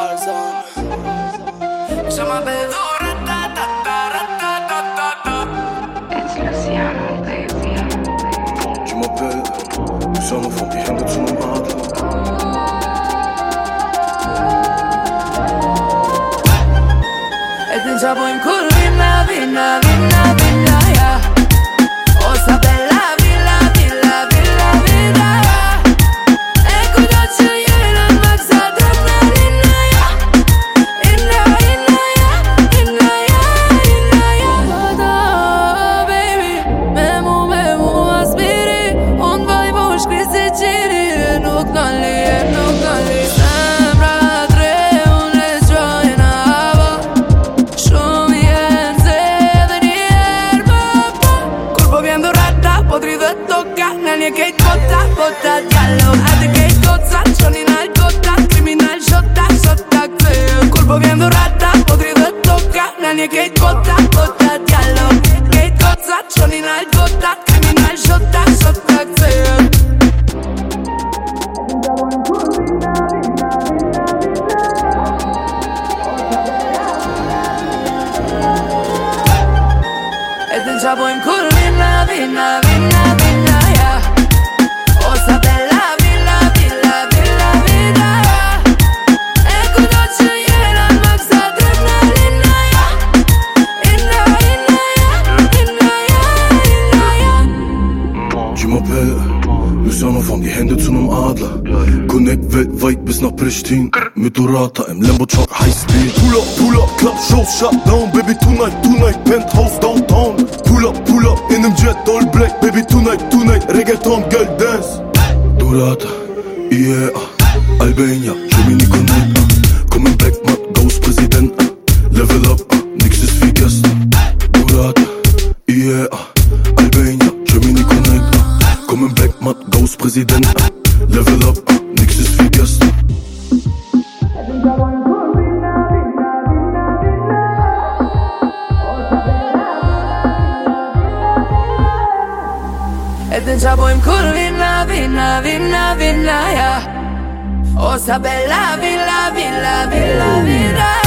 Tarzan. Se m'appelle It's Luciano, baby. Tu m'appelles, nous sommes enfants qui viennent de tout le monde. E ti ciapo in culo, vinna, vinna, vinna, vinna, yeah. O sta bella villa, villa, villa, villa, yeah. E qui da scegliere il max adrenalina, yeah. Inna, inna, yeah, inna, yeah, inna, yeah. Da, baby, memu, aspiri. Unë vaj po shkri si qiri. Nuk kalli, nuk kalli. Sembra tre, unë le qojnë hava. Shumë jenë se dhe njerë më po. Kur po vjen dhurata, po tri dhe toka. Në një kejt bota, bota djallo. Ate kejt koca, qonin al kota. Kriminal shota, shota këthejën. Kur po vjen dhurata, po tri dhe toka. Në një kejt bota, bota djallo. Kejt koca, qonin al kota. Kriminal shota, shota këthejën. E ti ciapojmë kur vinna, vinna, vinna, vinna, yeah. O sta bella villa, villa, villa, villa, yeah. E kudo që jena në max adrenalina, yeah. Inna, inna, yeah, inna, yeah, inna, yeah. Tu m'appelles, nous sommes enfants qui viennent de tout le monde. Connect weltweit bis nach Pristin. Mit Dorata im Lambo Truck High Speed. Pull up, club shows shut down. Baby tonight, penthouse downtown. Pull up, in them jet all black. Baby tonight, reggaeton, girl dance. Dorata, yeah, Albania, Gemini Connect. Coming back, mat, Ghost President. Level up, nix ist wie gestern. Dorata, yeah, Albania, Gemini Connect. Coming back, mat, Ghost President. Level up, nix ist wie gestern. E ti ciapojmë kur vinna, vinna, vinna, vinna, yeah. O sta bella villa, villa, villa, villa.